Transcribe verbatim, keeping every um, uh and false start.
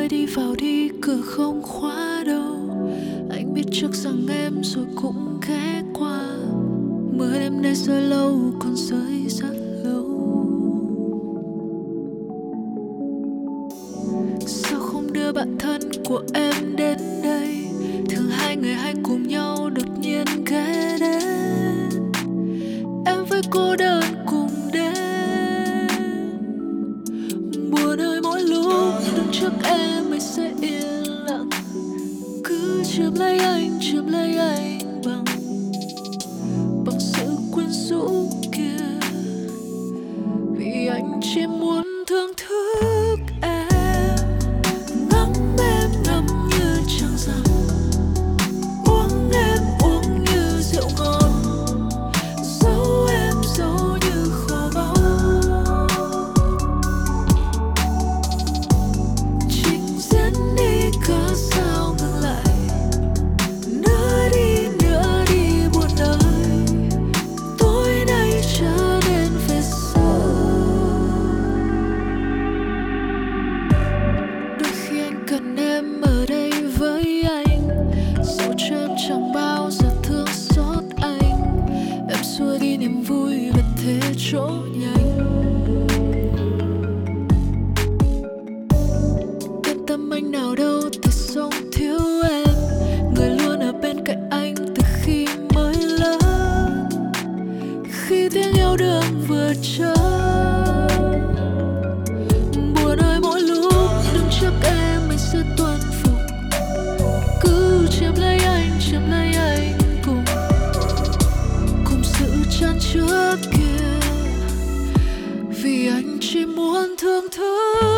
ơi đi vào đi, cửa không khóa đâu. Anh biết trước rằng em rồi cũng ghé qua. Mưa đêm nay rơi lâu, còn rơi rất lâu. Sao không đưa bạn thân của em đến đây? Thường hai người hay cùng nhau đột nhiên ghé đến. Em với cô đơn cùng đến. Buồn ơi mỗi lúc đứng trước em anh sẽ yên lặng. Cứ chiếm lấy anh, chiếm lấy anh bằng bằng sự quyến rũ kia. Vì anh chỉ muốn thưởng thức em, ngắm em ngắm như trăng rằm, uống em uống như rượu ngon, giấu em giấu như kho báu. Trình diễn đi cớ sao ngừng lại, nữa đi nữa đi buồn đời, tối nay trở nên về sau. Đôi khi anh cần em ở đây với anh, dẫu cho em chẳng bao giờ thương xót anh. Em xua đi niềm vui và thế chỗ nhanh. Yên tâm anh nào đâu thể sống thiếu em, người luôn ở bên cạnh anh từ khi mới lớn. Khi tiếng yêu đương vừa chớm, buồn ơi mỗi lúc đứng trước em anh sẽ tuân phục. Cứ chiếm lấy anh, chiếm lấy anh cùng cùng sự chan chứa kia. Vì anh chỉ muốn thưởng thức